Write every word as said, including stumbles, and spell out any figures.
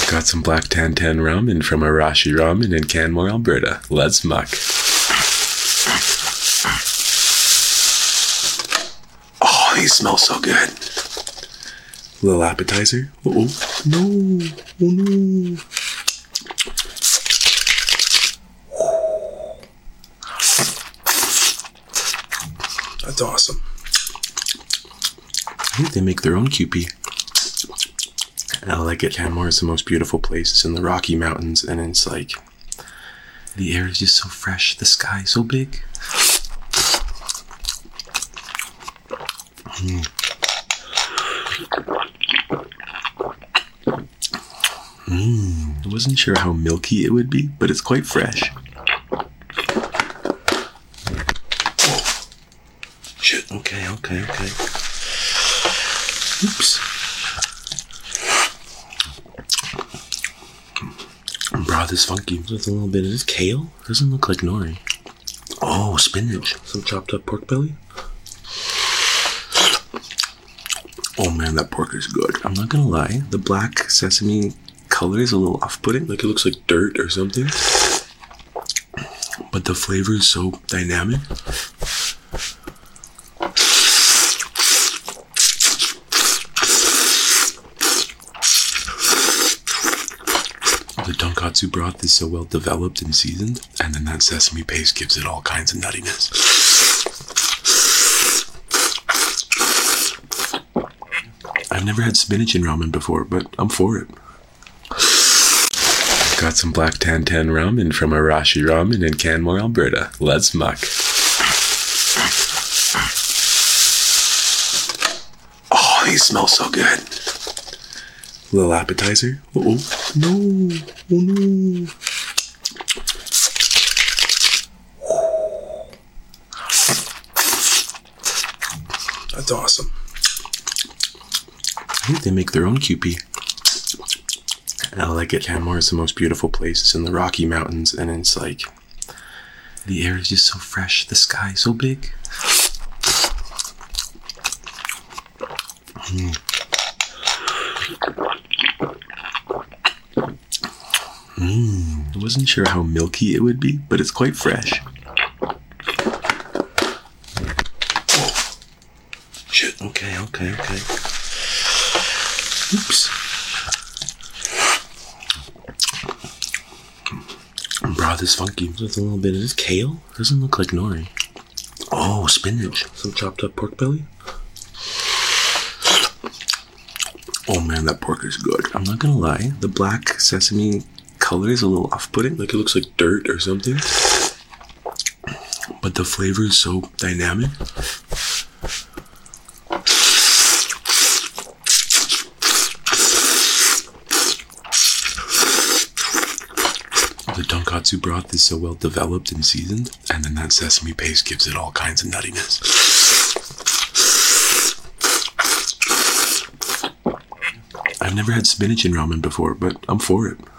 Got some black Tantan ramen from Arashi Ramen in Canmore, Alberta. Let's muck. Oh, these smell so good. Little appetizer. Uh-oh. No. Oh, no. That's awesome. I think they make their own Kewpie. I like it. Canmore is the most beautiful place. It's in the Rocky Mountains, and it's like the air is just so fresh, the sky so big. Mm. Mm. I wasn't sure how milky it would be, but it's quite fresh. Oh. Shit. Okay, okay, okay. Oops. Broth is funky. With a little bit of this kale. Doesn't look like nori. Oh, spinach. Some chopped up pork belly. Oh man, that pork is good. I'm not gonna lie. The black sesame color is a little off-putting. Like it looks like dirt or something. But the flavor is so dynamic. The tonkatsu broth is so well developed and seasoned, and then that sesame paste gives it all kinds of nuttiness. I've never had spinach in ramen before, but I'm for it. Got some black Tantan ramen from Arashi Ramen in Canmore, Alberta. Let's muck. Oh, these smell so good. Little appetizer. Uh-oh. No. Oh, no. That's awesome. I think they make their own Kewpie. I like it. Canmore is the most beautiful place. It's in the Rocky Mountains, and it's like the air is just so fresh, the sky so big. Mm. Mm. I wasn't sure how milky it would be, but it's quite fresh. Oh. Shit. Okay, okay, okay. Oops. Broth is funky. With a little bit of this kale. Doesn't look like nori. Oh, spinach. Some chopped up pork belly. Oh man, that pork is good. I'm not gonna lie. The black sesame color is a little off-putting. Like it looks like dirt or something. But the flavor is so dynamic. The tonkatsu broth is so well developed and seasoned, and then that sesame paste gives it all kinds of nuttiness. I've never had spinach in ramen before, but I'm for it.